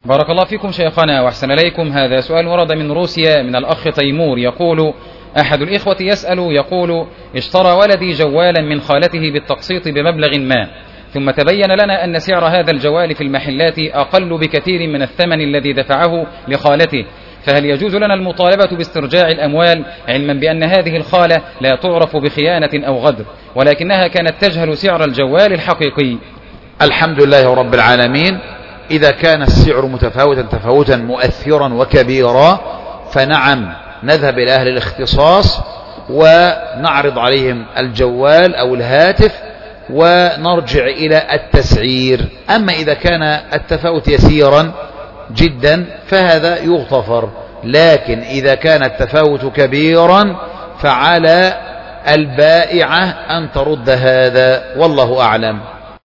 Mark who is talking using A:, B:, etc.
A: بارك الله فيكم شيخنا وأحسن إليكم. هذا سؤال ورد من روسيا من الأخ تيمور، يقول: أحد الإخوة يسأل يقول: اشترى ولدي جوالا من خالته بالتقسيط بمبلغ ما، ثم تبين لنا أن سعر هذا الجوال في المحلات أقل بكثير من الثمن الذي دفعه لخالته، فهل يجوز لنا المطالبة باسترجاع الأموال، علما بأن هذه الخالة لا تعرف بخيانة أو غدر، ولكنها كانت تجهل سعر الجوال الحقيقي؟
B: الحمد لله رب العالمين. إذا كان السعر متفاوتا تفاوتا مؤثرا وكبيرا فنعم نذهب إلى أهل الاختصاص ونعرض عليهم الجوال أو الهاتف ونرجع إلى التسعير. أما إذا كان التفاوت يسيرا جدا فهذا يغتفر، لكن إذا كان التفاوت كبيرا فعلى البائعة أن ترد هذا، والله أعلم.